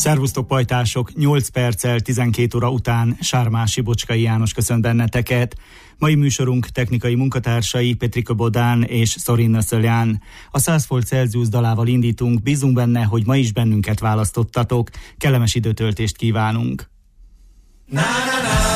Szervusztok pajtások, 8 perccel 12 óra után Sármási Bocskai János köszönt benneteket. Mai műsorunk technikai munkatársai Petrika Bodán és Szorin Nöszölján. A 100 volt Celsius dalával indítunk, bízunk benne, hogy ma is bennünket választottatok. Kellemes időtöltést kívánunk. Na, na, na.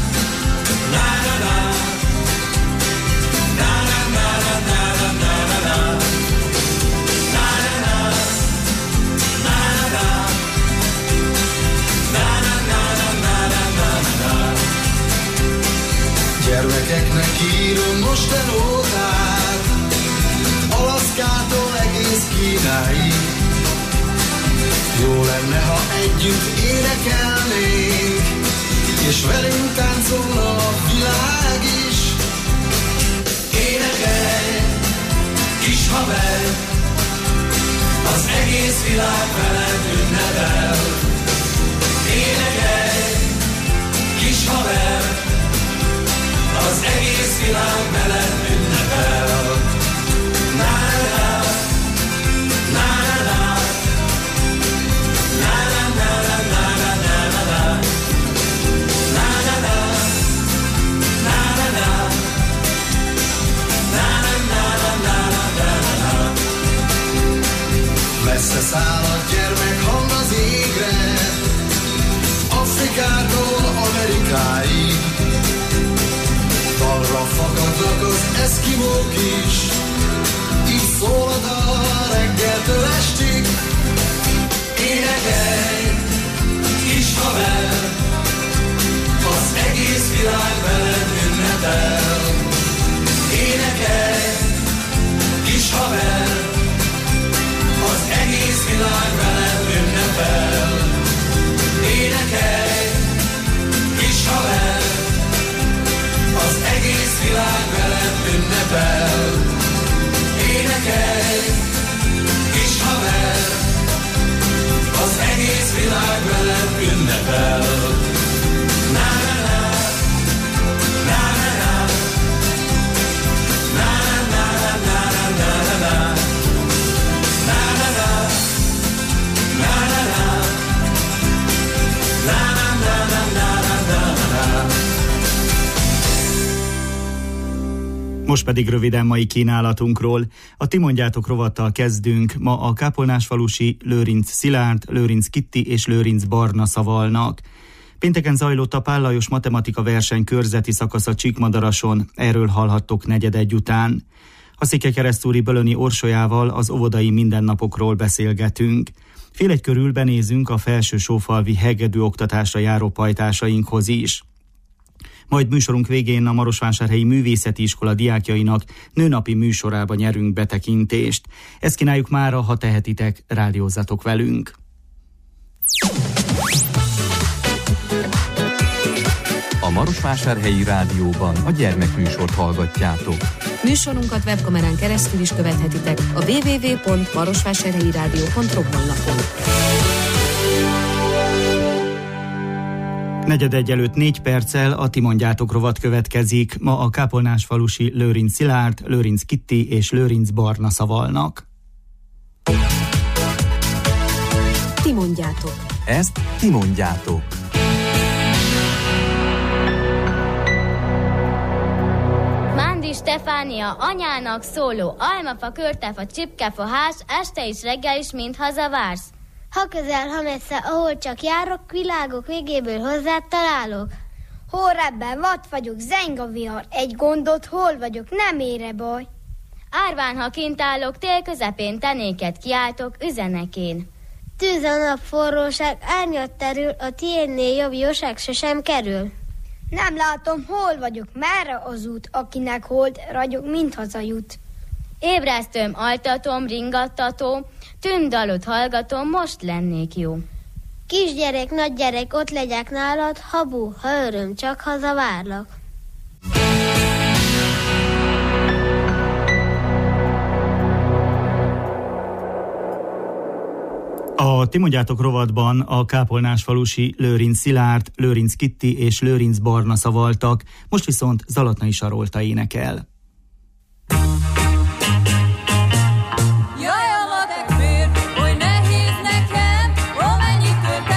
Gyermekeknek írom most a nótát, Alaszkától egész Kínáig. Jó lenne, ha együtt énekelnénk, és velünk táncolna a világ is. Énekelj, kis haver, az egész világ veled ünnepel. Énekelj, kis haver, az egész világ veled ünnepel. Na-na-na, na-na-na, na-na-na-na-na-na-na-na, na-na-na, na-na-na, na-na-na-na-na-na-na. Messze száll a gyermekhang az égre, Afrikától Amerikáig. Talra fakadnak az eszkimók is, így szól a dal reggeltől estig. Énekelj, kis haver, az egész világ veled ünnepel. Énekelj, kis haver, az egész világ veled ünnepel. Énekelj, kis haver, az egész világ veled ünnepel. Énekelj, kis haver, az egész világ veled ünnepel. Na-na-na, na-na-na, na-na-na-na-na-na-na, na-na-na, na-na-na, na-na-na-na-na-na-na. Most pedig röviden mai kínálatunkról. A Ti mondjátok rovattal kezdünk. Ma a kápolnásfalusi Lőrinc Szilárd, Lőrinc Kitti és Lőrinc Barna szavalnak. Pénteken zajlott a Pál Lajos matematika verseny körzeti szakasza Csíkmadarason, erről hallhattok 4:01 után. A Székelykeresztúri Bölöni Orsolyával az óvodai mindennapokról beszélgetünk. 12:30 körül benézünk a Felső-Sófalvi hegedű oktatásra járó pajtásainkhoz is. Majd műsorunk végén a Marosvásárhelyi Művészeti Iskola diákjainak nőnapi műsorába nyerünk betekintést. Ezt kínáljuk mára, ha tehetitek, rádiózzatok velünk. A Marosvásárhelyi Rádióban a gyermekműsort hallgatjátok. Műsorunkat webkamerán keresztül is követhetitek a www.marosvásárhelyirádió.ru honlapon. 4:01 előtt 4 perccel a Ti mondjátok rovat következik. Ma a kápolnásfalusi Lőrinc Szilárd, Lőrinc Kitti és Lőrinc Barna szavalnak. Ti mondjátok. Ezt ti mondjátok. Mándi Stefánia anyának szóló almafa, körtefa, csipkefa, hás, este is reggel is mind hazavársz. Ha közel, ha messze, ahol csak járok, világok végéből hozzád találok. Hol rebben, vad vagyok, zeng a vihar, egy gondot, hol vagyok, nem ére baj. Árván, ha kint állok, tél közepén, tenéket kiáltok, üzenek én. Tűz a nap, forróság, árnyat terül, a tiédnél jobb jóság sosem kerül. Nem látom, hol vagyok, merre az út, akinek hold ragyog, mind hazajut. Ébresztőm, altatom, ringattató, tűndalot hallgatom, most lennék jó. Kisgyerek, nagygyerek, ott legyek nálad, habú, ha öröm, csak hazavárlak. A Ti mondjátok rovatban a kápolnásfalusi Lőrinc Szilárd, Lőrinc Kitti és Lőrinc Barna szavaltak, most viszont Zalatnai Sarolta énekel. Jaj, a matek miért, oly nehéz nekem, amennyi több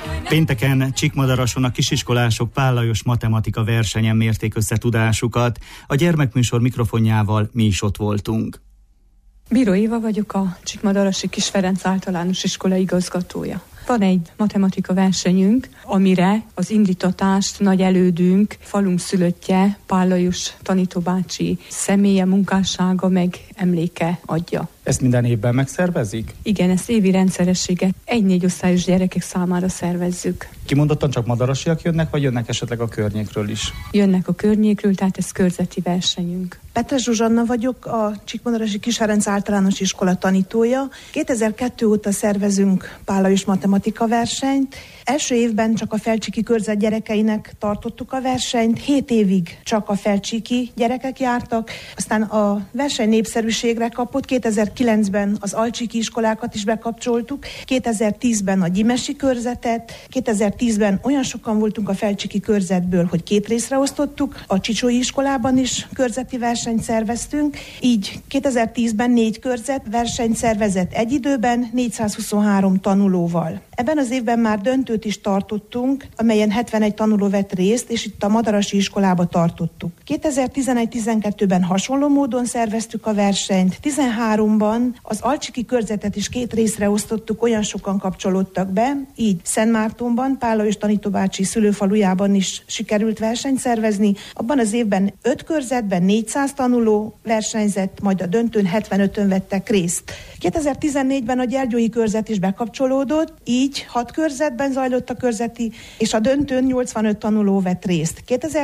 Pénteken Csíkmadarason a kisiskolások Pállajos matematika versenyen mérték össze tudásukat. A gyermekműsor mikrofonjával mi is ott voltunk. Bíró Éva vagyok, a Csíkmadarasi Kis Ferenc általános iskola igazgatója. Van egy matematika versenyünk, amire az indítatást nagy elődünk, falunk szülöttje, Pállajos tanítóbácsi személye, munkássága meg emléke adja. Ezt minden évben megszervezik? Igen, ezt évi rendszerességet 1-4 osztályos gyerekek számára szervezzük. Kimondottan csak madarasiak jönnek, vagy jönnek esetleg a környékről is? Jönnek a környékről, tehát ez körzeti versenyünk. Petres Zsuzsanna vagyok, a Csíkmadarasi Kis Ferenc általános iskola tanítója. 2002 óta szervezünk Pállajos matematika versenyt. Első évben csak a felcsíki körzet gyerekeinek tartottuk a versenyt, 7 évig csak a felcsíki gyerekek jártak, aztán a verseny népszerűségre kapott, 2009-ben az alcsíki iskolákat is bekapcsoltuk, 2010-ben a gyimesi körzetet, 2010-ben olyan sokan voltunk a felcsíki körzetből, hogy 2 részre osztottuk, a csicsói iskolában is körzeti versenyt szerveztünk, így 2010-ben 4 körzet versenyt szervezett egy időben 423 tanulóval. Ebben az évben már döntőt is tartottunk, amelyen 71 tanuló vett részt, és itt a Madarasi iskolába tartottuk. 2011-12-ben hasonló módon szerveztük a versenyt, 13-ban az alcsiki körzetet is 2 részre osztottuk, olyan sokan kapcsolódtak be, így Szentmártonban, Pállajos tanítóbácsi szülőfalujában is sikerült versenyt szervezni. Abban az évben 5 körzetben 400 tanuló versenyzett, majd a döntőn 75-ön vettek részt. 2014-ben a gyergyói körzet is bekapcsolódott, így 6 körzetben zajlott a körzeti, és a döntőn 85 tanuló vett részt.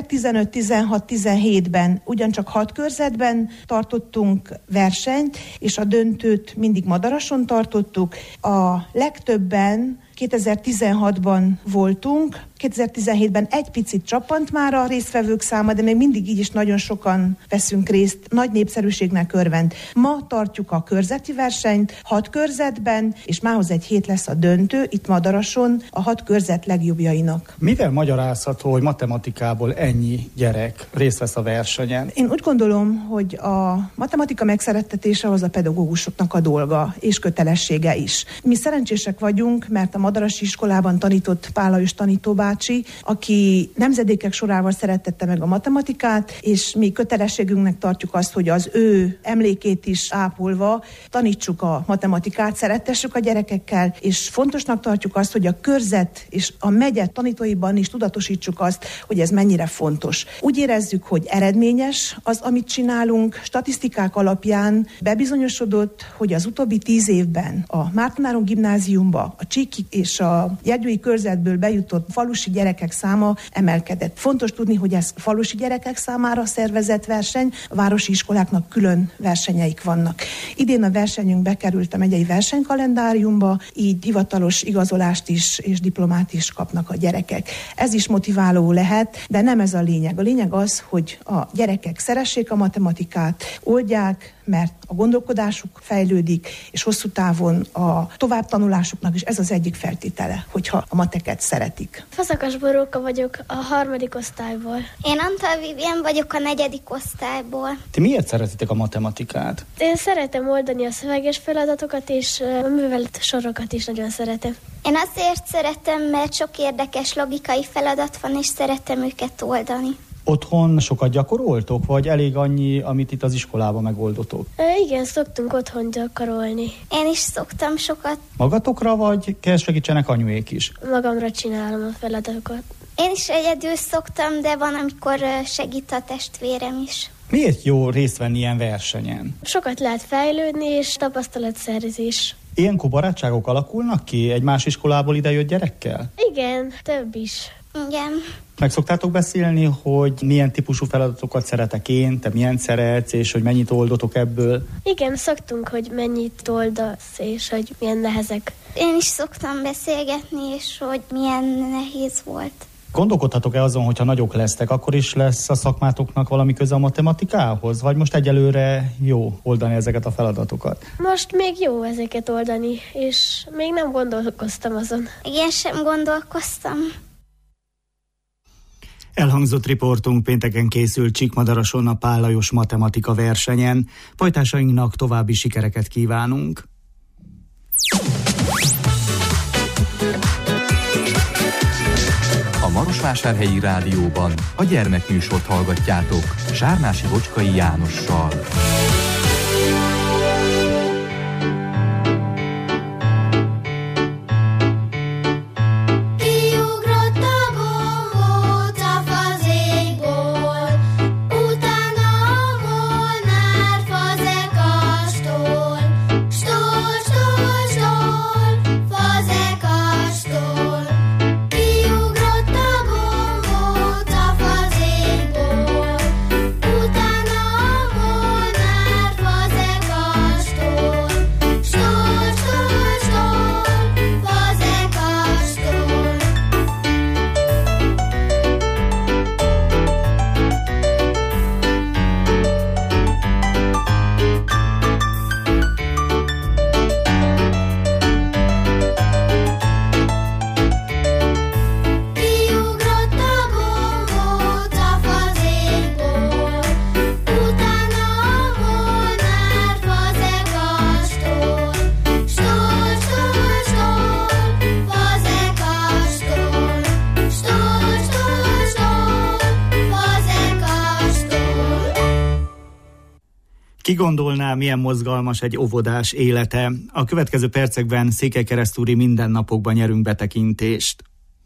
2015-16-17-ben ugyancsak 6 körzetben tartottunk versenyt, és a döntőt mindig Madarason tartottuk. A legtöbben 2016-ban voltunk, 2017-ben egy picit csappant már a résztvevők száma, de még mindig így is nagyon sokan veszünk részt, nagy népszerűségnek örvend. Ma tartjuk a körzeti versenyt 6 körzetben, és mához egy hét lesz a döntő, itt Madarason a 6 körzet legjobbjainak. Mivel magyarázható, hogy matematikából ennyi gyerek részt vesz a versenyen? Én úgy gondolom, hogy a matematika megszerettetése az a pedagógusoknak a dolga, és kötelessége is. Mi szerencsések vagyunk, mert a Madarasi iskolában tanított Pállajos tanítóbácsi, aki nemzedékek sorával szerettette meg a matematikát, és mi kötelességünknek tartjuk azt, hogy az ő emlékét is ápolva tanítsuk a matematikát, szerettessük a gyerekekkel, és fontosnak tartjuk azt, hogy a körzet és a megye tanítóiban is tudatosítsuk azt, hogy ez mennyire fontos. Úgy érezzük, hogy eredményes az, amit csinálunk. Statisztikák alapján bebizonyosodott, hogy az utóbbi 10 évben a Márton Áron gimnáziumba a csíki és a gyergyói körzetből bejutott falusi gyerekek száma emelkedett. Fontos tudni, hogy ez falusi gyerekek számára szervezett verseny, a városi iskoláknak külön versenyeik vannak. Idén a versenyünk bekerült a megyei versenykalendáriumba, így hivatalos igazolást is és diplomát is kapnak a gyerekek. Ez is motiváló lehet, de nem ez a lényeg. A lényeg az, hogy a gyerekek szeressék a matematikát, oldják, mert a gondolkodásuk fejlődik, és hosszú távon a továbbtanulásuknak is ez az egyik feltétele, hogyha a mateket szeretik. Faszakas Boróka vagyok a 3. osztályból. Én Antal Vivien vagyok a 4. osztályból. Ti miért szeretitek a matematikát? Én szeretem oldani a szöveges feladatokat, és a művelet sorokat is nagyon szeretem. Én azért szeretem, mert sok érdekes logikai feladat van, és szeretem őket oldani. Otthon sokat gyakoroltok, vagy elég annyi, amit itt az iskolában megoldotok? Igen, szoktunk otthon gyakorolni. Én is szoktam sokat. Magatokra, vagy kell segítsenek anyuék is? Magamra csinálom a feladatokat. Én is egyedül szoktam, de van, amikor segít a testvérem is. Miért jó részt venni ilyen versenyen? Sokat lehet fejlődni, és tapasztalatszerzés. Ilyenkor barátságok alakulnak ki egy más iskolából idejött gyerekkel? Igen, több is. Igen. Meg szoktátok beszélni, hogy milyen típusú feladatokat szeretek én, te milyen szeretsz, és hogy mennyit oldotok ebből? Igen, szoktunk, hogy mennyit oldasz, és hogy milyen nehezek. Én is szoktam beszélgetni, és hogy milyen nehéz volt. Gondolkodhatok-e azon, hogyha nagyok lesztek, akkor is lesz a szakmátoknak valami köze a matematikához? Vagy most egyelőre jó oldani ezeket a feladatokat? Most még jó ezeket oldani, és még nem gondolkoztam azon. Én sem gondolkoztam. Elhangzott riportunk pénteken készült Csíkmadarason a Pállajos matematika versenyen. Pajtásainknak további sikereket kívánunk! Marosvásárhelyi Rádióban a gyermekműsort hallgatjátok Sárnási Bocskai Jánossal. Ki gondolná, milyen mozgalmas egy óvodás élete? A következő percekben Székelykeresztúri mindennapokban nyerünk betekintést.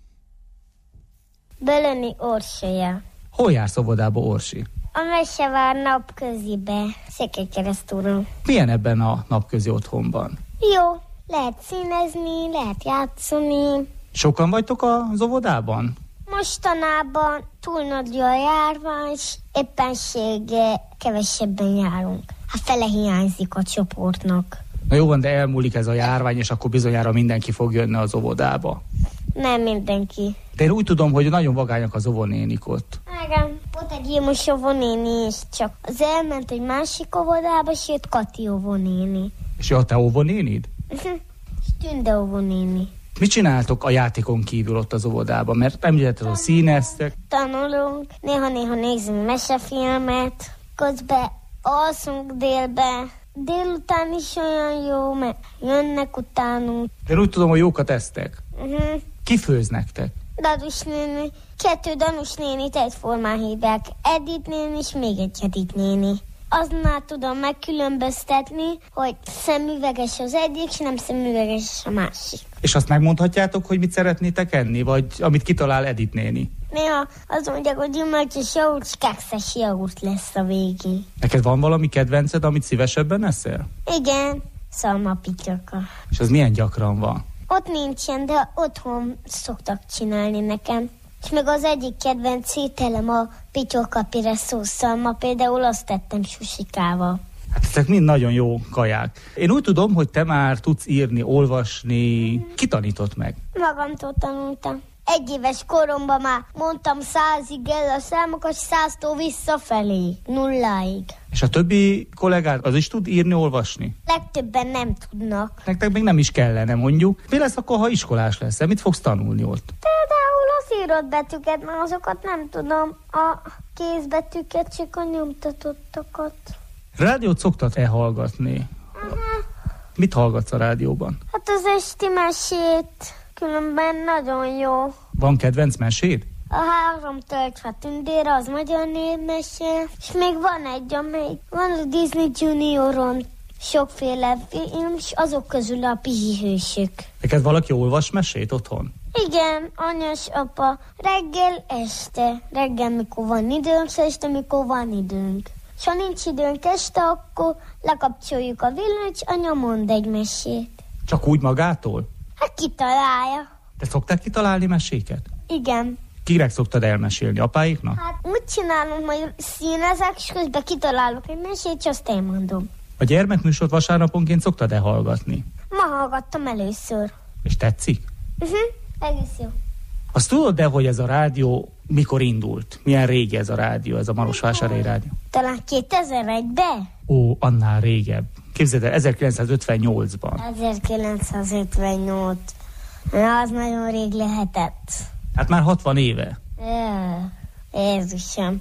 Bölöni Orsolya. Hol jársz óvodába, Orsi? A Mesevár napközibe, Székelykeresztúron. Milyen ebben a napközi otthonban? Jó, lehet színezni, lehet játszani. Sokan vagytok az óvodában? Mostanában túl nagy a járvány, és éppenséggel kevesebben járunk. Hát fele hiányzik a csoportnak. Na jó van, de elmúlik ez a járvány, és akkor bizonyára mindenki fog jönni az óvodába. Nem mindenki. De én úgy tudom, hogy nagyon vagányak az óvonénik ott. Igen, volt egy Jémos óvonéni, és csak az elment egy másik óvodába, és jött Kati óvonéni. És a te óvonénid? És Tünde óvonéni. Mit csináltok a játékon kívül ott az óvodában? Mert említetted, hogy színeztek. Tanulunk, néha-néha nézünk mesefilmet, közben alszunk délbe. Délután is olyan jó, mert jönnek utánunk. Én úgy tudom, hogy jókat esztek. Ki főz nektek? Dadus néni, 2 Danus nénit egyformán hívják. Edith néni és még egy Edith néni. Aznál tudom megkülönböztetni, hogy szemüveges az egyik, és nem szemüveges a másik. És azt megmondhatjátok, hogy mit szeretnétek enni, vagy amit kitalál Edith néni? Néha azt mondják, hogy gyümölcsös jogurt, és kekszes jogurt lesz a végén. Neked van valami kedvenced, amit szívesebben eszel? Igen, szalmapityoka. És az milyen gyakran van? Ott nincsen, de otthon szoktak csinálni nekem. És meg az egyik kedvenc ételem a pityókapire szósszal, ma például azt tettem susikával. Hát ezek mind nagyon jó kaják. Én úgy tudom, hogy te már tudsz írni, olvasni. Ki tanított meg? Magamtól tanultam. 1 éves koromban már mondtam 100-ig el a számokat, 100-tól visszafelé, 0-ig. És a többi kollégád az is tud írni, olvasni? Legtöbben nem tudnak. Nektek még nem is kellene, mondjuk. Mi lesz akkor, ha iskolás leszel? Mit fogsz tanulni ott? Például az írott betűket, mert azokat nem tudom. A kézbetűket, csak a nyomtatottakat. Rádiót szoktad-e hallgatni? Mit hallgatsz a rádióban? Hát az esti mesét, különben nagyon jó. Van kedvenc meséd? A 3 töltve tündére, az magyar népmese. És még van egy, amely van a Disney Junioron sokféle film, és azok közül a pihihősök. Neked valaki olvas mesét otthon? Igen, anyas, apa, reggel, este. Reggel, mikor van időnk, este, mikor van időnk. És ha nincs időnk este, akkor lekapcsoljuk a villanyt, és anya mond egy mesét. Csak úgy magától? Hát kitalálja. Te szoktál kitalálni meséket? Igen. Kinek szoktad elmesélni? Apáiknak? Hát úgy csinálunk, hogy színezek, és közben kitalálok egy mesét, és azt elmondom. A gyermekműsort vasárnaponként szoktad-e hallgatni? Ma hallgattam először. És tetszik? Egész jó. Azt tudod-e, hogy ez a rádió mikor indult? Milyen régi ez a rádió, ez a Marosvásárhelyi Rádió? Talán 2001-ben? Ó, annál régebb. Képzeld el, 1958-ban. 1958. Na, az nagyon rég lehetett. Hát már 60 éve. Jézusom.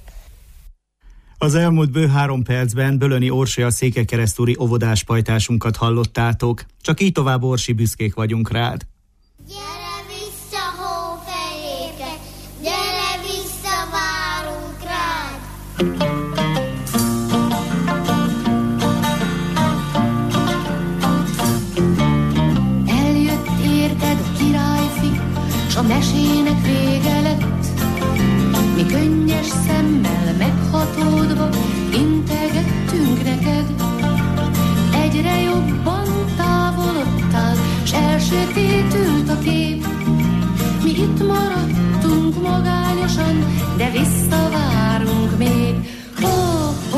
Az elmúlt bő 3 percben Bölöni Orsolya székelykeresztúri óvodáspajtásunkat hallottátok. Csak így tovább, Orsi, büszkék vagyunk rád. Gyere vissza hófejékre, gyere vége lett. Mi könnyes szemmel meghatódva integettünk neked. Egyre jobban távolodtál, s elsötétült a kép. Mi itt maradtunk magányosan, de visszavárunk még. Hó,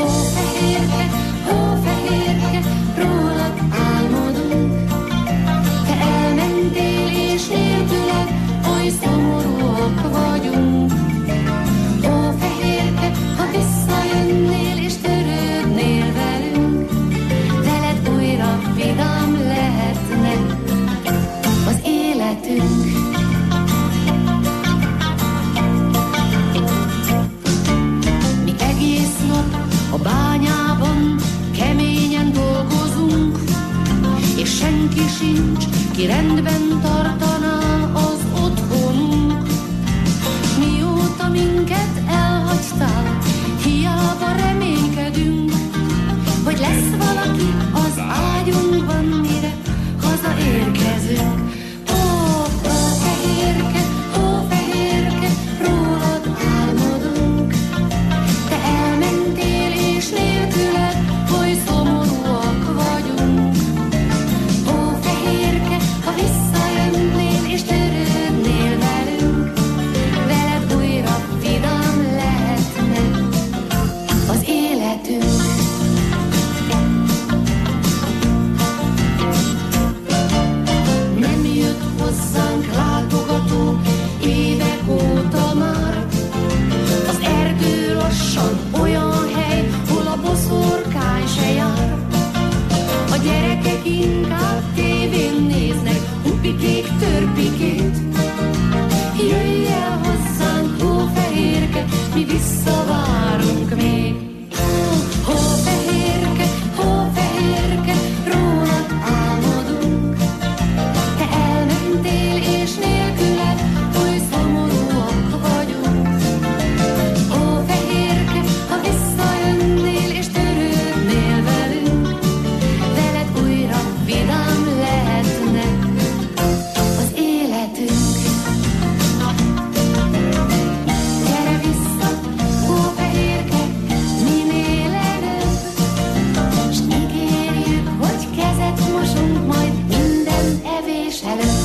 fehérke, rólad álmodunk. Te elmentél és nélküled oly szomorúak vagyunk. Ó, fehérke, ha visszajönnél és törődnél velünk, veled újra vidám lehetne az életünk. Mi egész nap a bányában keményen dolgozunk, és senki sincs, ki rendben tartaná az otthonunk. Mióta minket elhagytál, hiába reménykedünk, hogy lesz valaki az ágyunkban, mire hazaérkezünk. Ó, fehérke, rólad álmodunk. Te elmentél és nélküled oly szomorúak vagyunk. Ó, fehérke, ha visszajönnél és törődnél velünk, veled újra vidám lehetne az életünk. Nem jött hozzánk látogató évek óta már. Az erdő lassan olyan hely, hol a boszorkány se jár. A gyerekek inkább tévén néznek hupikék törpikét. Jöjj el hozzánk, hófehérke, mi visszavárunk még. Hófehérke, rólad álmodunk. Te elmentél és nélküled oly szomorúak vagyunk. Ó, fehérke, ha visszajönnél és törődnél velünk, veled újra vidám lehetne az életünk. Gyere vissza, ó, fehérke, minél előbb, s ígérjük, hogy kezet mosunk majd minden evés előtt.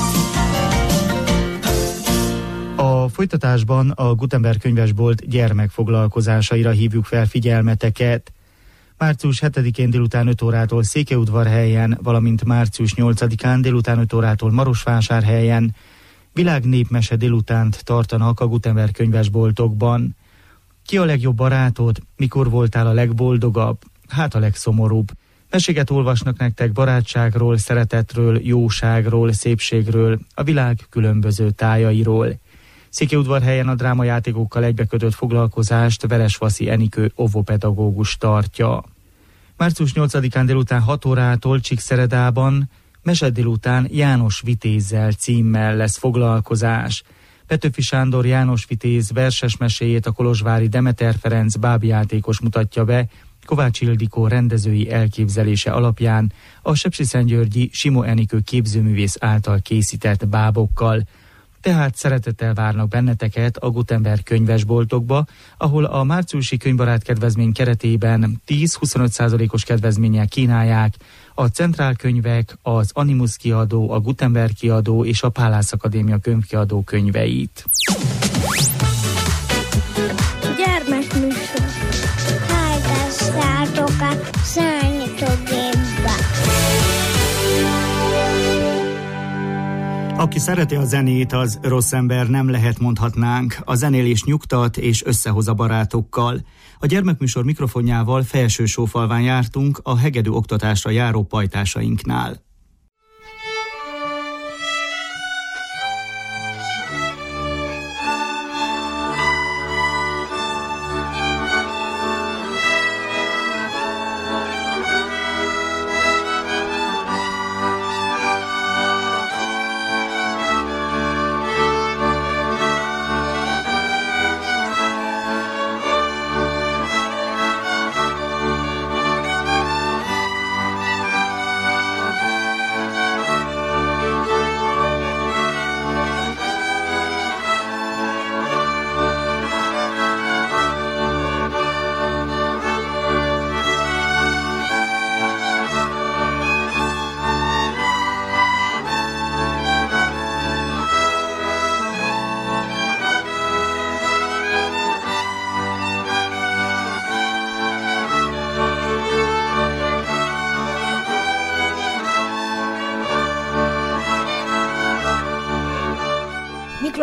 A folytatásban a Gutenberg könyvesbolt gyermekfoglalkozásaira hívjuk fel figyelmeteket. Március 7-én délután 5 órától Székelyudvarhelyen, valamint március 8-án délután 5 órától Marosvásárhelyen világnépmese délutánt tartanak a Gutenberg könyvesboltokban. Ki a legjobb barátod? Mikor voltál a legboldogabb? Hát a legszomorúbb. Meséket olvasnak nektek barátságról, szeretetről, jóságról, szépségről, a világ különböző tájairól. Székelyudvarhelyen a drámajátékokkal egybekötött foglalkozást Veresvaszi Enikő óvópedagógus tartja. Március 8-án délután 6 órától Csíkszeredában mese délután János Vitézzel címmel lesz foglalkozás. Petőfi Sándor János Vitéz verses meséjét a kolozsvári Demeter Ferenc bábjátékos mutatja be, Kovács Ildikó rendezői elképzelése alapján a sepsiszentgyörgyi Simó Enikő képzőművész által készített bábokkal. Tehát szeretettel várnak benneteket a Gutenberg könyvesboltokba, ahol a márciusi könyvbarát kedvezmény keretében 10-25%-os kedvezménnyel kínálják a Centrál könyvek, az Animus kiadó, a Gutenberg kiadó és a Pálász Akadémia könyvkiadó könyveit. Gyermekműsor. Hallgassátok a Számítógépbe. Aki szereti a zenét, az rossz ember nem lehet, mondhatnánk. A zenélés nyugtat és összehoz a barátokkal. A gyermekműsor mikrofonjával Felsősófalván jártunk a hegedű oktatásra járó pajtásainknál.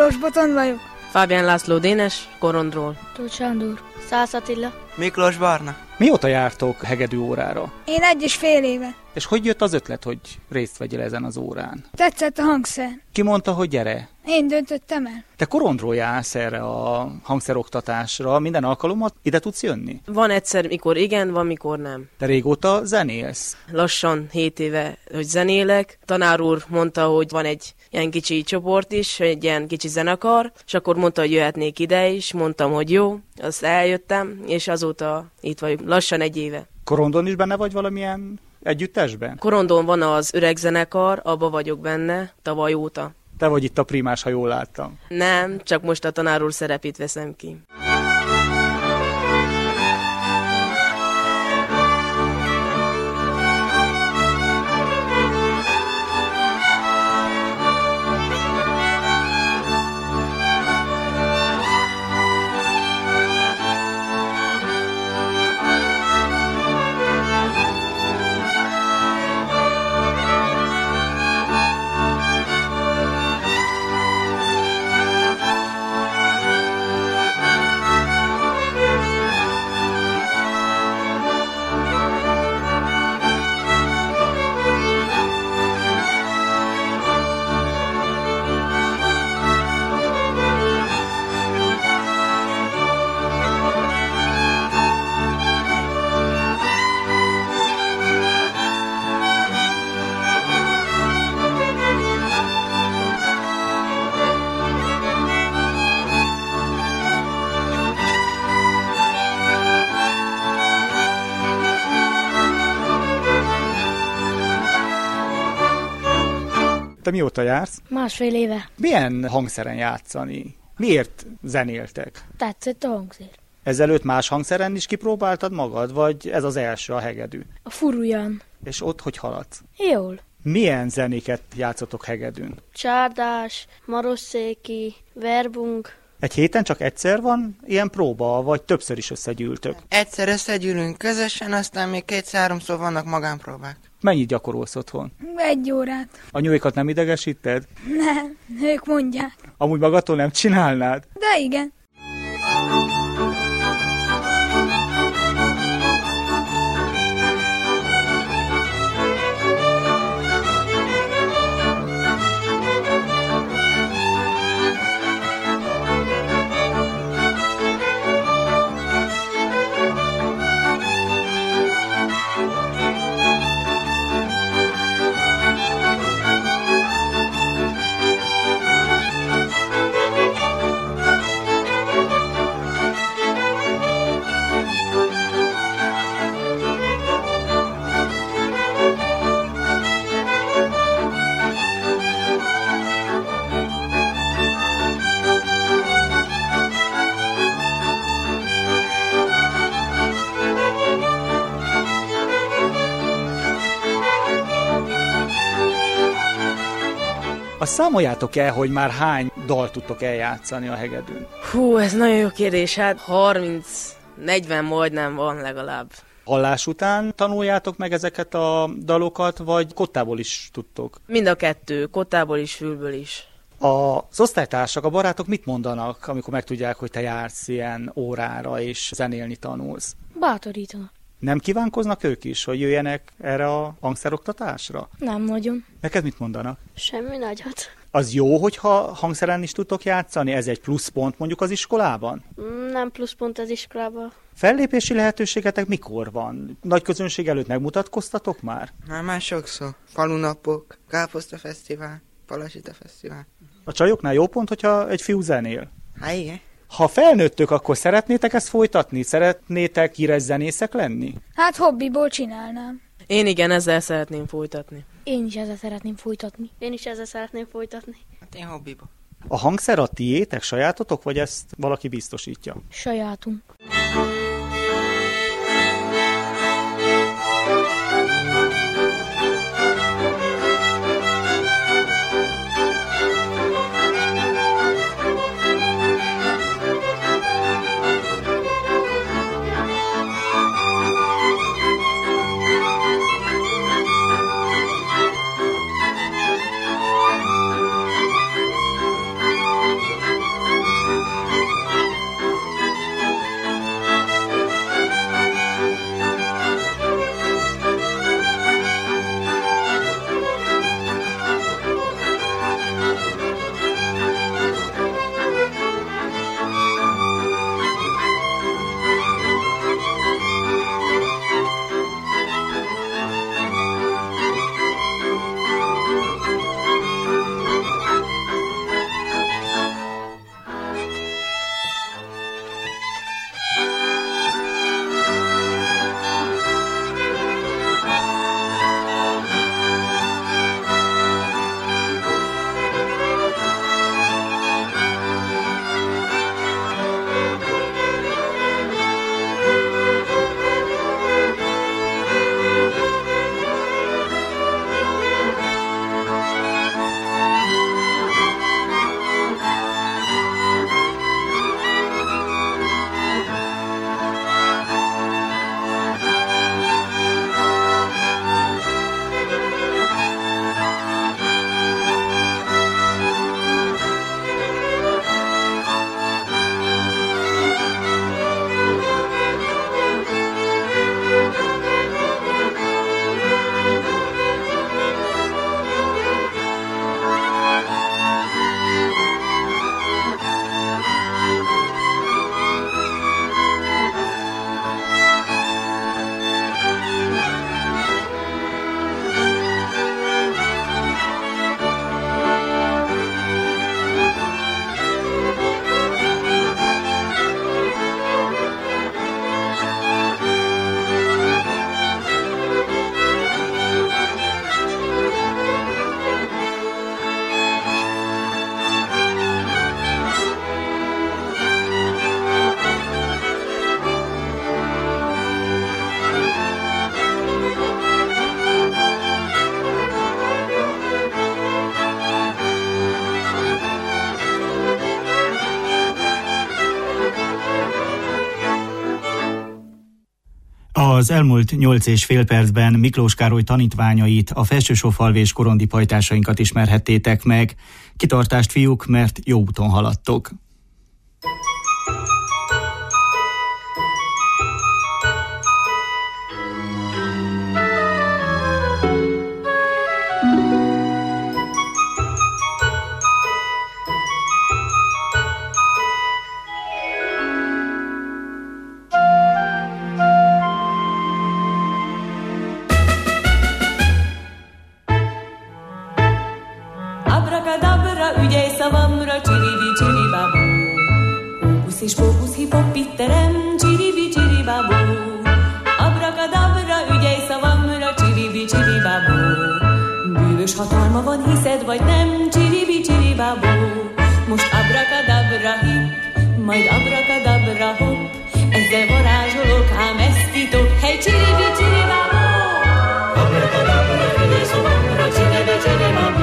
Miklós Botond vagyok. Fábián László Dénes, Korondról. Tóth Sándor. Szász Attila. Miklós Barna. Mióta jártok hegedű órára? Én 1,5 éve. És hogy jött az ötlet, hogy részt vegyél ezen az órán? Tetszett a hangszer. Ki mondta, hogy gyere? Én döntöttem el. Te Korondról jársz erre a hangszeroktatásra, minden alkalommal ide tudsz jönni? Van egyszer, mikor igen, van, mikor nem. Te régóta zenélsz? Lassan 7 éve, hogy zenélek. Tanár úr mondta, hogy van egy ilyen kicsi csoport is, egy ilyen kicsi zenekar, és akkor mondta, hogy jöhetnék ide is. Mondtam, hogy jó, azt eljöttem, és azóta itt vagyok, lassan 1 éve. Korondon is benne vagy valamilyen együttesben? Korondon van az öreg zenekar, abba vagyok benne, tavaly óta. Te vagy itt a primás, ha jól láttam. Nem, csak most a tanár úr szerepét veszem ki. Te mióta jársz? 1,5 éve. Milyen hangszeren játszani? Miért zenéltek? Tetszett a hangszer. Ezelőtt más hangszeren is kipróbáltad magad, vagy ez az első, a hegedű? A furuján. És ott hogy haladsz? Jól. Milyen zenéket játszotok hegedűn? Csárdás, marosszéki, verbunk. Egy héten csak egyszer van ilyen próba, vagy többször is összegyűltök? Egyszer összegyűlünk közösen, aztán még 2-3-szor vannak magánpróbák. Mennyit gyakorolsz otthon? 1 órát. Anyuékat nem idegesíted? Nem, ők mondják. Amúgy magadtól nem csinálnád? De igen. Azt számoljátok el, hogy már hány dalt tudtok eljátszani a hegedűn? Hú, ez nagyon jó kérdés, hát 30-40 majdnem van legalább. Hallás után tanuljátok meg ezeket a dalokat, vagy kottából is tudtok? Mind a kettő, kottából is, fülből is. Az osztálytársak, a barátok mit mondanak, amikor megtudják, hogy te jársz ilyen órára és zenélni tanulsz? Bátorítanak. Nem kívánkoznak ők is, hogy jöjjenek erre a hangszeroktatásra? Nem nagyon. Neked mit mondanak? Semmi nagyot. Az jó, hogyha hangszeren is tudtok játszani? Ez egy pluszpont mondjuk az iskolában? Nem pluszpont az iskolában. Fellépési lehetőségetek mikor van? Nagy közönség előtt megmutatkoztatok már? Már sokszor. Falunapok, Káposztafesztivál, Palasita Fesztivál. A csajoknál jó pont, hogyha egy fiú zenél? Hát igen. Ha felnőttök, akkor szeretnétek ezt folytatni? Szeretnétek híres zenészek lenni? Hát hobbiból csinálnám. Én igen, ezzel szeretném folytatni. Én is ezzel szeretném folytatni. Hát én hobbiba. A hangszer a tiétek, sajátotok, vagy ezt valaki biztosítja? Sajátunk. Az elmúlt 8,5 percben Miklós Károly tanítványait, a felsősófalvés korondi pajtásainkat ismerhettétek meg. Kitartást, fiúk, mert jó úton haladtok. Ügyelj szavamra, csiribi-csiribabó. Hókusz és pókusz, hip-hop-pitterem, csiribi-csiribabó. Abrakadabra, ügyelj szavamra, csiribi-csiribabó. Bűvös hatalma van, hiszed vagy nem, csiribi-csiribabó. Most abrakadabra hip, majd abrakadabra hopp. Ezzel varázsolok, ám ezt titok, hely csiribi-csiribabó. Abrakadabra, ügyelj szavamra, csiribi-csiribabó.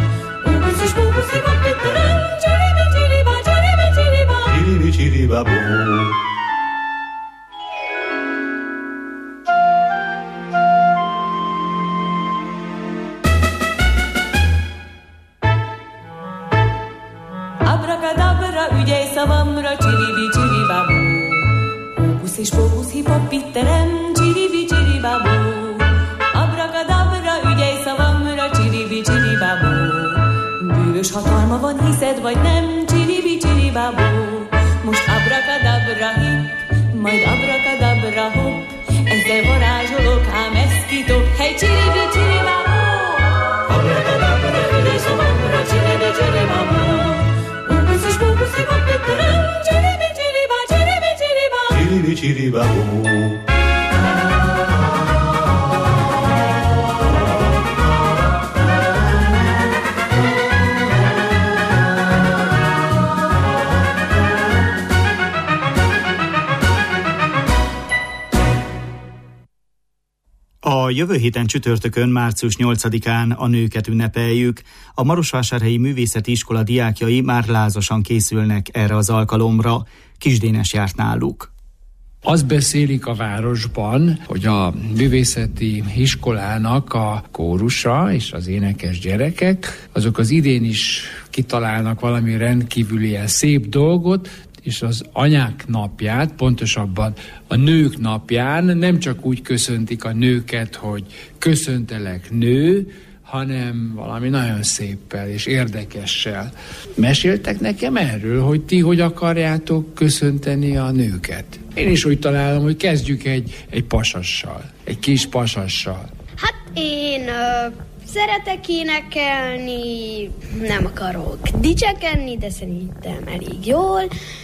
Abrakadabra, ügyelj szavamra, csiribi-csiribabó. Hókusz és pókusz, hip-hop-pitterem, csiribi-csiribabó. Abrakadabra, ügyelj szavamra, csiribi-csiribabó. Bűvös hatalma van, hiszed vagy nem, csiribi-csiribabó. Most abrakadabra hip, majd abrakadabra hopp. Ezzel varázsolok, ám ezt titok, hely csiribi-csiribabó. Abrakadabra, ügyelj szavamra, csiribi-csiribabó. Hókusz és pókusz, hip-hop-pitterem, csiribi-csiribá, csiribi-csiribá. Csiribi-csiribabó. A jövő héten csütörtökön, március 8-án a nőket ünnepeljük. A Marosvásárhelyi Művészeti Iskola diákjai már lázasan készülnek erre az alkalomra. Kis Dénes járt náluk. Azt beszélik a városban, hogy a művészeti iskolának a kórusa és az énekes gyerekek, azok az idén is kitalálnak valami rendkívül ilyen szép dolgot, és az anyák napját, pontosabban a nők napján nem csak úgy köszöntik a nőket, hogy köszöntelek nő, hanem valami nagyon széppel és érdekessel. Meséltek nekem erről, hogy ti hogy akarjátok köszönteni a nőket? Én is úgy találom, hogy kezdjük egy pasassal, egy kis pasassal. Hát én szeretek énekelni, nem akarok dicsekedni, de szerintem elég jól,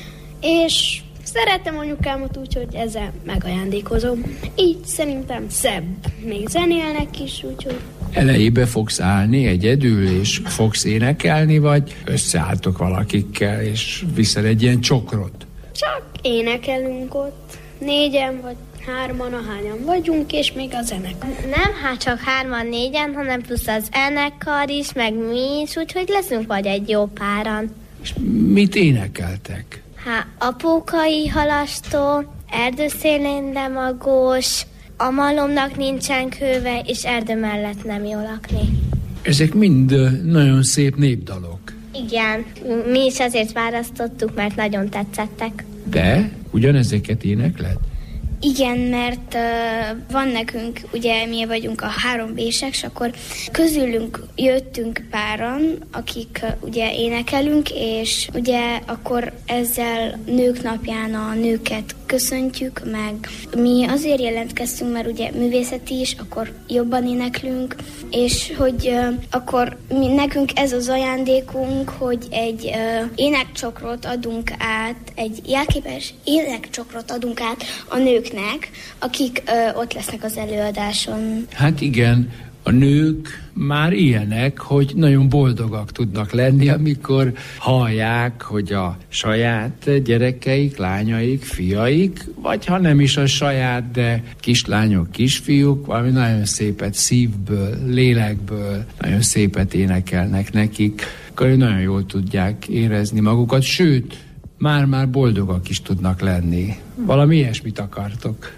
és szeretem anyukámat, úgyhogy ezzel megajándékozom. Így szerintem szebb. Még zenélnek is, úgyhogy... Elejébe fogsz állni egyedül, és fogsz énekelni, vagy összeálltok valakikkel, és viszel egy ilyen csokrot? Csak énekelünk ott. 4-en vagy 3-an, ahányan vagyunk, és még a zenekar. Nem, hát csak 3-an, 4-en, hanem plusz az enekar is, meg mi is, úgyhogy leszünk vagy egy jó páran. És mit énekeltek? Hát apókai halastó, erdőszélén demagós, a malomnak nincsen kőve, és erdő mellett nem jó lakni. Ezek mind nagyon szép népdalok. Igen, mi is azért választottuk, mert nagyon tetszettek. De ugyanezeket énekled? Igen, mert van nekünk, ugye mi vagyunk a 3B-sek, és akkor közülünk jöttünk páran, akik ugye énekelünk, és ugye akkor ezzel nők napján a nőket köszöntjük meg. Mi azért jelentkeztünk, mert ugye művészeti is, akkor jobban éneklünk, és hogy akkor nekünk ez az ajándékunk, hogy egy énekcsokrot adunk át, egy jelképes énekcsokrot adunk át a nőknek, akik ott lesznek az előadáson. Hát igen, a nők már ilyenek, hogy nagyon boldogak tudnak lenni, amikor hallják, hogy a saját gyerekeik, lányaik, fiaik, vagy ha nem is a saját, de kislányok, kisfiúk, valami nagyon szépet szívből, lélekből, nagyon szépet énekelnek nekik, akkor nagyon jól tudják érezni magukat, sőt, már-már boldogak is tudnak lenni. Valami ilyesmit akartok.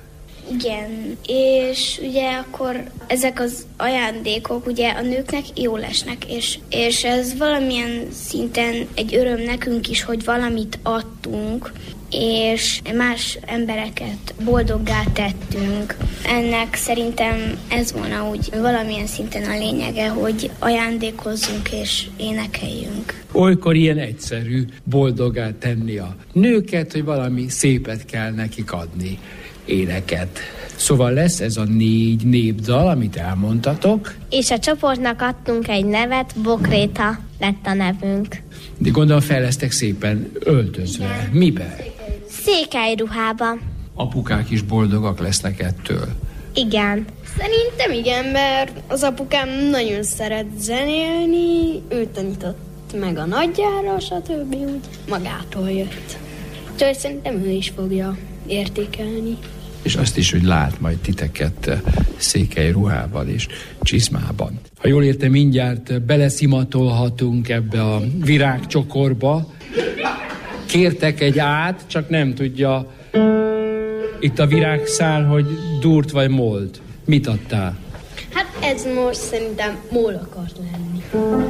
Igen, és ugye akkor ezek az ajándékok ugye a nőknek jól esnek, és ez valamilyen szinten egy öröm nekünk is, hogy valamit adtunk, és más embereket boldoggá tettünk. Ennek szerintem ez volna úgy valamilyen szinten a lényege, hogy ajándékozzunk és énekeljünk. Olykor ilyen egyszerű boldoggá tenni a nőket, hogy valami szépet kell nekik adni, éneket. Szóval lesz ez a 4 népdal, amit elmondtatok. És a csoportnak adtunk egy nevet, Bokréta lett a nevünk. De gondolom fel lesztek szépen öltözve. Miben? Székelyruhába. Apukák is boldogak lesznek ettől. Igen. Szerintem igen, mert az apukám nagyon szeret zenélni, ő tanított meg a nagyjára, stb. Úgy magától jött. Úgyhogy szerintem ő is fogja értékelni. És azt is, hogy lát majd titeket székely ruhában és csizmában. Ha jól értem, mindjárt beleszimatolhatunk ebbe a virágcsokorba. Kértek egy át, csak nem tudja itt a virágszál, hogy durt vagy mold. Mit adtál? Hát ez most szerintem mól akart lenni.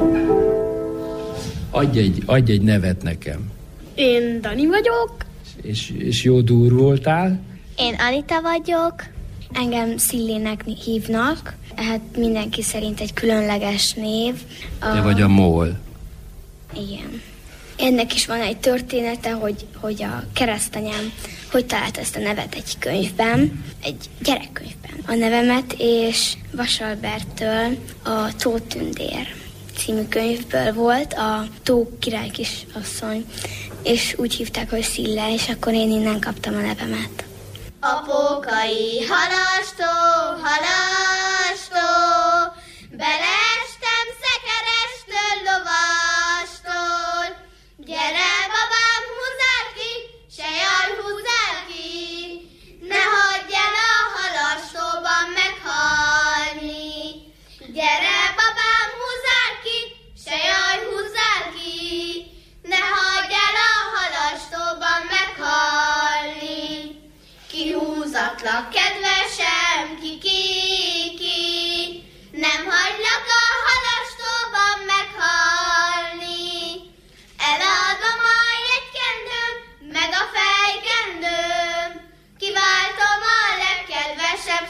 Adj egy nevet nekem. Én Dani vagyok. És jó dúr voltál? Én Anita vagyok. Engem Szillének hívnak, hát mindenki szerint egy különleges név. Te vagy a mól. Igen. Ennek is van egy története, hogy a keresztanyám hogy talált ezt a nevet egy könyvben, egy gyerekkönyvben a nevemet, és Vasalberttől a Tótündér című könyvből volt a Tó király kisasszony, és úgy hívták, hogy Szille, és akkor én innen kaptam a nevemet. Apókai halastó, halastó, beleestem szekerestől, lovastól. Gyere, babám, húzzál ki, se jaj, húzzál ki, ne hagyj el a halastóban meghalni. Gyere, babám, húzzál ki, se jaj, húzzál ki, ne hagyj el a halastóban meghalni. Kihúzatlak, kedvesem, ki, nem hagylak a halastóban meghalni. Eladom a jegykendőm, meg a fejkendőm, kiváltom a legkedvesebb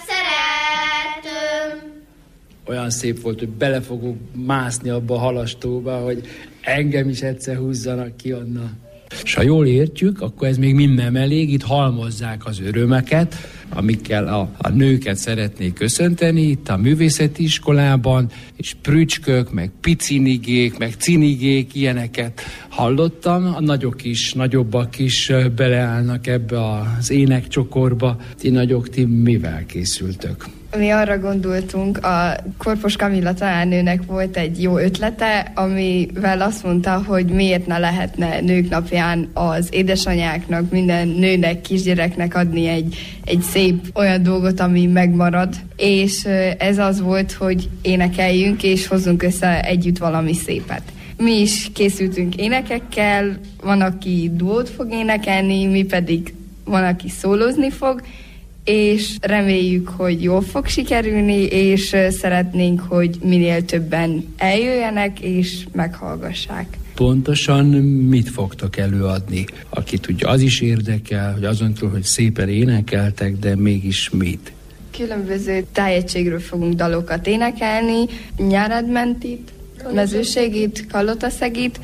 szeretőm. Olyan szép volt, hogy bele fogok mászni abba a halastóba, hogy engem is egyszer húzzanak ki onnan. És ha jól értjük, akkor ez még mind nem elég, itt halmozzák az örömeket, amikkel a nőket szeretnék köszönteni itt a művészeti iskolában, és prücskök, meg picinigék, meg cinigék, ilyeneket hallottam. A nagyok is, nagyobbak is beleállnak ebbe az énekcsokorba. Ti nagyok, ti mivel készültök? Mi arra gondoltunk, a Korpos Kamilla tanárnőnek volt egy jó ötlete, amivel azt mondta, hogy miért ne lehetne nők napján az édesanyáknak, minden nőnek, kisgyereknek adni egy szép olyan dolgot, ami megmarad. És ez az volt, hogy énekeljünk és hozzunk össze együtt valami szépet. Mi is készültünk énekekkel, van, aki duót fog énekelni, mi pedig van, aki szólózni fog, és reméljük, hogy jól fog sikerülni, és szeretnénk, hogy minél többen eljöjjenek, és meghallgassák. Pontosan mit fogtok előadni? Aki tudja, az is érdekel, hogy azon túl, hogy szépen énekeltek, de mégis mit? Különböző tájegységről fogunk dalokat énekelni, Nyáradmentit, Mezőségit, Kalotaszegit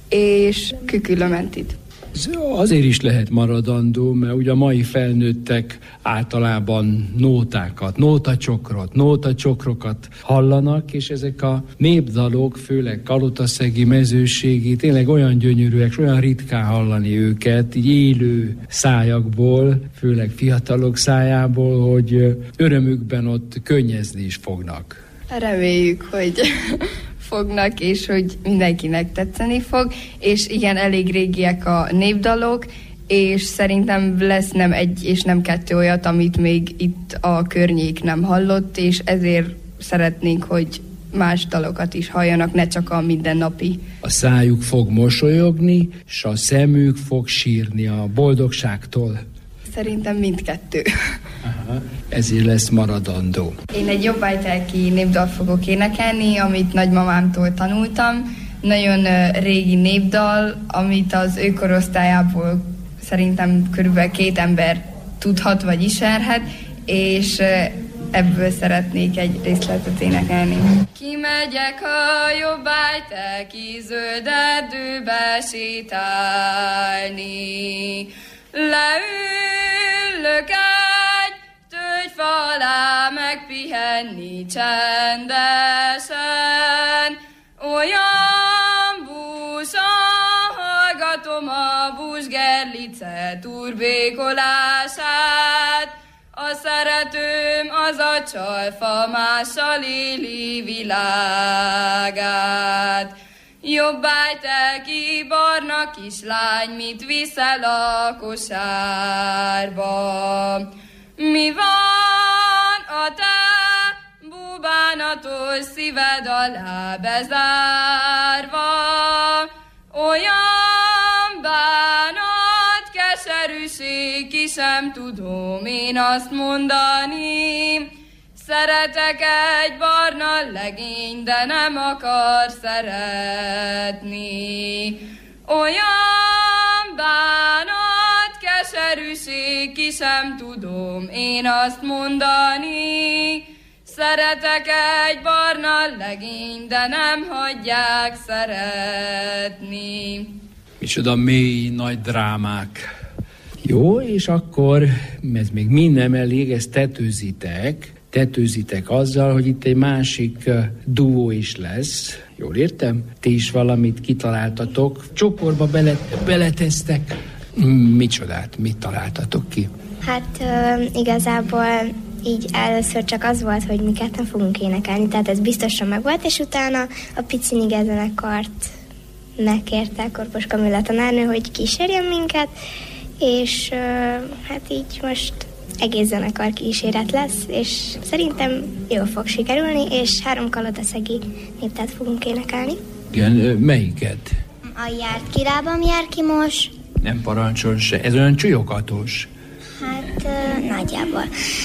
és Kükülömentit. Azért is lehet maradandó, mert ugye a mai felnőttek általában nótákat, nótacsokrokat hallanak, és ezek a népdalok, főleg kalotaszegi, mezőségi, tényleg olyan gyönyörűek, olyan ritkán hallani őket, így élő szájakból, főleg fiatalok szájából, hogy örömükben ott könnyezni is fognak. Reméljük, hogy fognak, és hogy mindenkinek tetszeni fog, és igen, elég régiek a népdalok, és szerintem lesz nem egy és nem kettő olyat, amit még itt a környék nem hallott, és ezért szeretnénk, hogy más dalokat is halljanak, ne csak a mindennapi. A szájuk fog mosolyogni, és a szemük fog sírni a boldogságtól. Szerintem mindkettő. Aha, ezért lesz maradandó. Én egy jobbájtelki népdalt fogok énekelni, amit nagymamámtól tanultam. Nagyon régi népdal, amit az ő korosztályából szerintem körülbelül 2 ember tudhat vagy ismerhet, és ebből szeretnék egy részletet énekelni. Kimegyek a jobbájtelki zöld erdőbe sétálni, leülök egy tölgyfa alá megpihenni csendesen, olyan búsan hallgatom a búsgerlice turbékolását, a szeretőm az a csalfa mással éli világát. Jobbájtelki barna kislány, mit viszel a kosárba? Mi van a te búbánatos szíved alá bezárva? Olyan bánat, keserűség, ki sem tudom én azt mondani. Szeretek egy barna legény, de nem akar szeretni. Olyan bánat, keserűség, ki sem tudom én azt mondani. Szeretek egy barna legény, de nem hagyják szeretni. Micsoda mély, nagy drámák. Jó, és akkor, ez még minden elég, ezt tetőzitek azzal, hogy itt egy másik duó is lesz. Jól értem? Ti is valamit kitaláltatok, csoportba beletesztek. Micsodát, mit találtatok ki? Hát igazából így először csak az volt, hogy mi ketten fogunk énekelni, tehát ez biztosan megvolt, és utána a Pici Nige zenekart megkérte Korpos Kamilla tanárnő, hogy kísérjen minket, és hát így most egész zenekar kíséret lesz, és szerintem jól fog sikerülni, és 3 kalotaszegi népdalt fogunk énekelni. Igen, melyiket? A Járt Kirában jár ki most. Nem parancsol se, ez olyan csulyokatós. Hát nagyjából.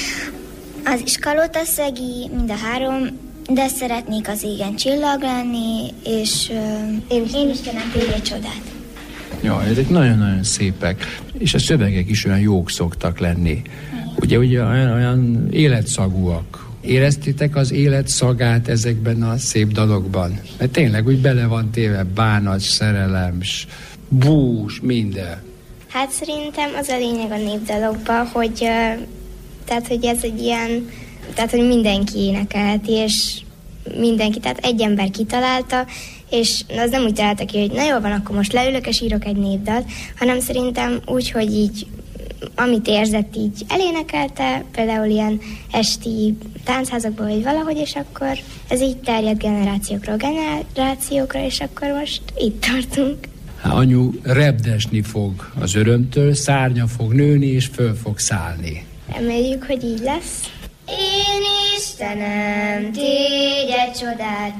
Az is kalotaszegi, mind a 3, de szeretnék az égen csillag lenni, és én Istenem téged csodát. Ja, ezek nagyon-nagyon szépek, és a szövegek is olyan jók szoktak lenni. Ugye olyan életszagúak. Éreztétek az életszagát ezekben a szép dalokban? Mert tényleg úgy bele van téve bánat, szerelem, bús, minden. Hát szerintem az a lényeg a népdalokban, hogy tehát, hogy ez egy ilyen, tehát, hogy mindenki énekelheti, és mindenki, tehát egy ember kitalálta, és az nem úgy találta ki, hogy na jól van, akkor most leülök és írok egy népdalt, hanem szerintem úgy, hogy így amit érzett, így elénekelte, például ilyen esti táncházakból, vagy valahogy, és akkor ez így terjed generációkra, és akkor most itt tartunk. Anyu repdesni fog az örömtől, szárnya fog nőni, és föl fog szállni. Reméljük, hogy így lesz. Én Istenem, téged csodát,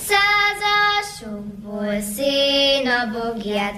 százasokból szén a bogját,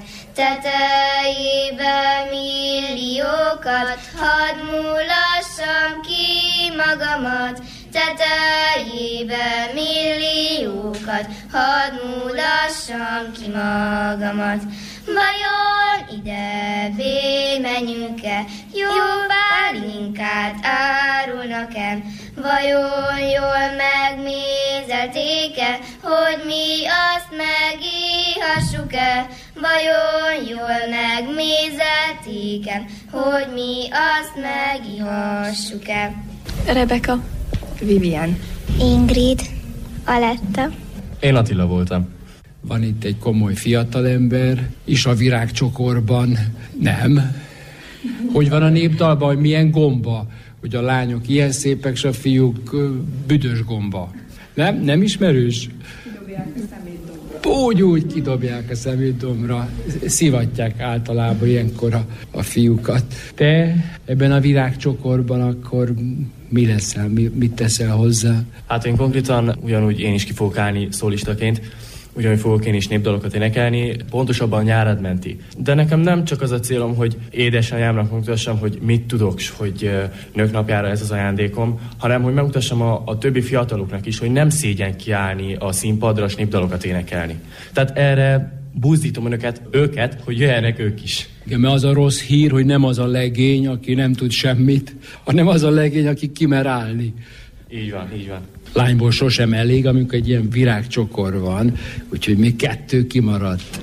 tetejébe milliókat, hadd múlassam ki magamat, tetejébe milliókat, hadd múlassam ki magamat. Vajon ide menjünk-e, jó pálinkát árulnak-e? Vajon jól megmézelték-e, hogy mi azt megíhassuk-e? Vajon jól megmézelték-e, hogy mi azt megíhassuk-e? Rebeka. Vivian. Ingrid. Aletta. Én Attila voltam. Van itt egy komoly fiatalember, is a virágcsokorban. Nem. Hogy van a népdalban, hogy milyen gomba? Hogy a lányok ilyen szépek, és a fiúk büdös gomba. Nem ismerős? Kidobják a szemétdombra. Úgy kidobják a szemétdombra. Szivatják általában ilyenkor a fiúkat. Te ebben a virágcsokorban akkor mi leszel? Mit teszel hozzá? Hát én konkrétan ugyanúgy én is ki fogok állni szólistaként, ugyanúgy fogok én is népdalokat énekelni, pontosabban nyáradmenti. De nekem nem csak az a célom, hogy édesanyámnak megmutassam, hogy mit tudok, hogy nők napjára ez az ajándékom, hanem hogy megmutassam a többi fiataloknak is, hogy nem szégyen kiállni a színpadra és népdalokat énekelni. Tehát erre buzdítom őket, hogy jöjjenek ők is. Igen, mert az a rossz hír, hogy nem az a legény, aki nem tud semmit, hanem az a legény, aki kimer állni. Így van, így van. Lányból sosem elég, amikor egy ilyen virágcsokor van, úgyhogy még 2 kimaradt.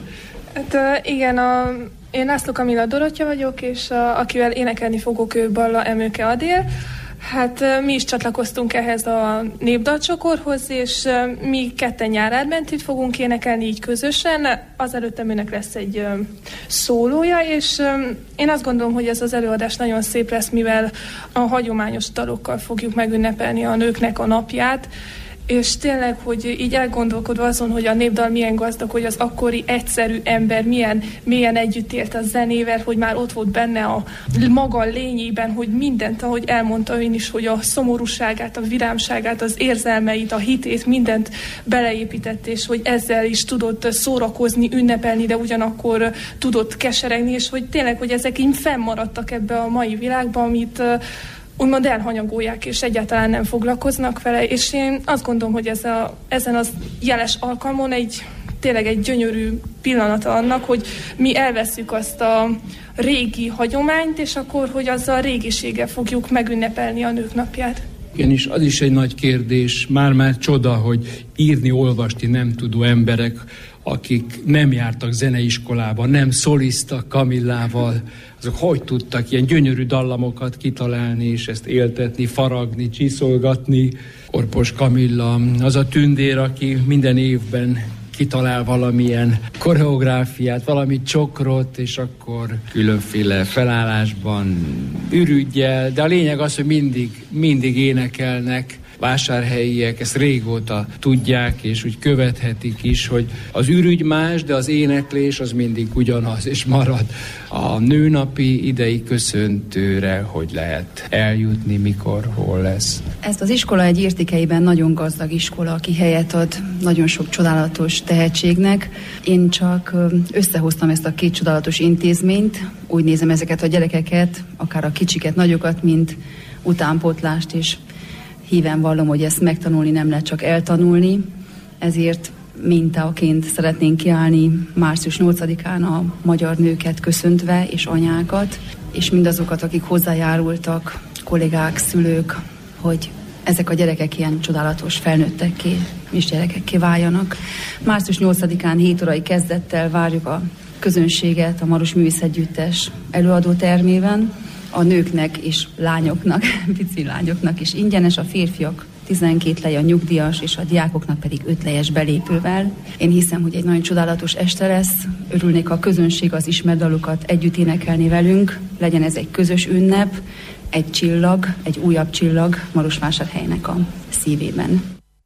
Hát igen, én László Kamilla Dorottya vagyok, és akivel énekelni fogok, ő Balla Emőke Adél. Hát mi is csatlakoztunk ehhez a népdalcsokorhoz, és mi ketten nyáradmentit fogunk énekelni így közösen. Azelőttem őnek lesz egy szólója, és én azt gondolom, hogy ez az előadás nagyon szép lesz, mivel a hagyományos dalokkal fogjuk megünnepelni a nőknek a napját, és tényleg, hogy így elgondolkodva azon, hogy a népdal milyen gazdag, hogy az akkori egyszerű ember milyen együtt élt a zenével, hogy már ott volt benne a maga lényében, hogy mindent, ahogy elmondta ön is, hogy a szomorúságát, a virámságát, az érzelmeit, a hitét, mindent beleépített, és hogy ezzel is tudott szórakozni, ünnepelni, de ugyanakkor tudott keseregni, és hogy tényleg, hogy ezek így fennmaradtak ebbe a mai világban, amit úgymond elhanyagolják, és egyáltalán nem foglalkoznak vele, és én azt gondolom, hogy ezen az jeles alkalmon tényleg egy gyönyörű pillanata annak, hogy mi elveszük azt a régi hagyományt, és akkor, hogy azzal a régiséggel fogjuk megünnepelni a nők napját. Igen, és az is egy nagy kérdés, már csoda, hogy írni, olvasni nem tudó emberek, akik nem jártak zeneiskolába, nem szoliztak Kamillával, azok hogy tudtak ilyen gyönyörű dallamokat kitalálni, és ezt éltetni, faragni, csiszolgatni. Korpos Kamilla, az a tündér, aki minden évben kitalál valamilyen koreográfiát, valami csokrot, és akkor különféle felállásban ürüggyel, de a lényeg az, hogy mindig énekelnek. Vásárhelyiek ezt régóta tudják, és úgy követhetik is, hogy az ürügy más, de az éneklés az mindig ugyanaz, és marad. A nőnapi idei köszöntőre hogy lehet eljutni, mikor, hol lesz? Ezt az iskola egy értékeiben nagyon gazdag iskola, aki helyet ad nagyon sok csodálatos tehetségnek. Én csak összehoztam ezt a 2 csodálatos intézményt, úgy nézem ezeket a gyerekeket, akár a kicsiket, nagyokat, mint utánpótlást, és híven vallom, hogy ezt megtanulni nem lehet csak eltanulni, ezért mintaként szeretnénk kiállni március 8-án a magyar nőket köszöntve, és anyákat, és mindazokat, akik hozzájárultak, kollégák, szülők, hogy ezek a gyerekek ilyen csodálatos felnőttekké és gyerekekké váljanak. Március 8-án 7 órai kezdettel várjuk a közönséget a Maros Művészegyüttes előadótermében. A nőknek és lányoknak, pici lányoknak is ingyenes, a férfiak 12 lej, a nyugdíjas, és a diákoknak pedig 5 lejes belépővel. Én hiszem, hogy egy nagyon csodálatos este lesz. Örülnék, ha a közönség az ismert dalokat együtt énekelni velünk. Legyen ez egy közös ünnep, egy csillag, egy újabb csillag Marosvásárhelynek a szívében.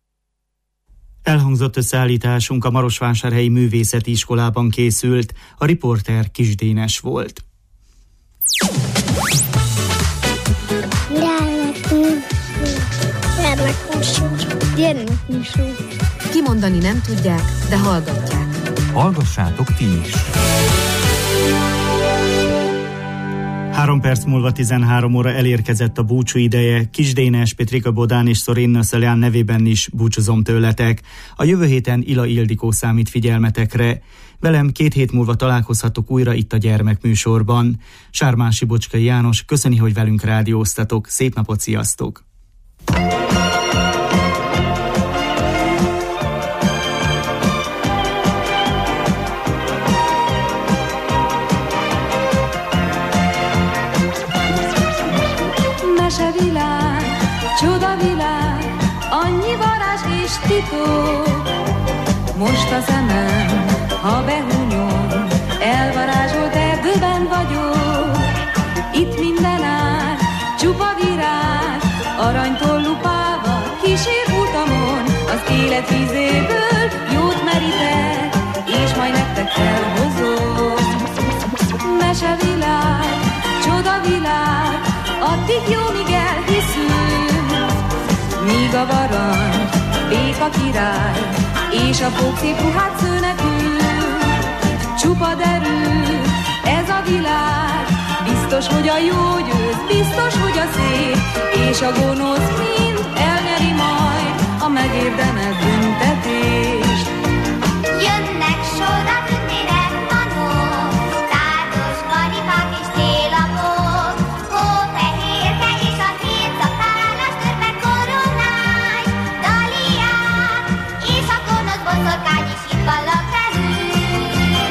Elhangzott összeállításunk a Marosvásárhelyi Művészeti Iskolában készült, a riporter Kis Dénes volt. Gyermekműsor. Kimondani nem tudják, de hallgatják. Hallgassátok ti is! 3 perc múlva 13 óra elérkezett a búcsú ideje. Kis Dénes, Petrika Bodán és Szorinna Szelján nevében is búcsúzom tőletek. A jövő héten Ila Ildikó számít figyelmetekre. Velem 2 hét múlva találkozhatok újra itt a gyermekműsorban. Sármási Bocskai János köszöni, hogy velünk rádióztatok. Szép napot, sziasztok! Mesevilág, csodavilág, annyi varázs és titok. Most a szemem, ha behúnyom, elvarázsolt erdőben vagyok. Itt minden ár, csupa virág, aranytól lupálva kísér utamon. Az élet vízéből jót merítek, és majd nektek felhozom. Mesevilág, csodavilág, addig jó, míg elhiszünk, míg a varangy, béka király és a pókszép ruhát szőnekül. Csupa derű, ez a világ, biztos, hogy a jó győz, biztos, hogy a szép, és a gonosz mind elnyeri majd a megérdemelt büntetést. Jönnek sorra tündére tanok, tárdos karikák és télapok, hófehérke és a hét szakállas törpe koronái, daliák, és a gonosz boszorkány is itt vallak velük.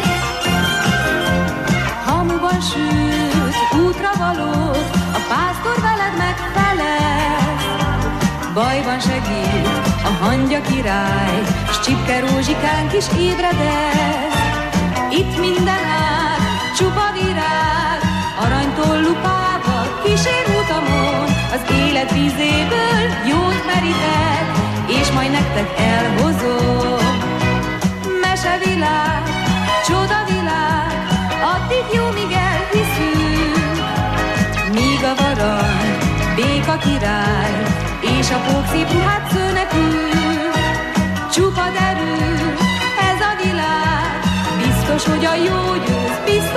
Hamuban sült, útra valót, a pásztor veled megfelel. Bajban segít a hangya király, s Csipke Rózsikánk is ébredez. Itt minden át, csupa virág, aranytollú páva kísér utamon, az élet vízéből jót merítek, és majd nektek elhozom. Mesevilág, csodavilág, addig jó, míg elhiszünk, míg a varany, béka király, és a pókszép ruhát szőnekül. Csupa derű, ez a világ, biztos, hogy a jó győz, biztos,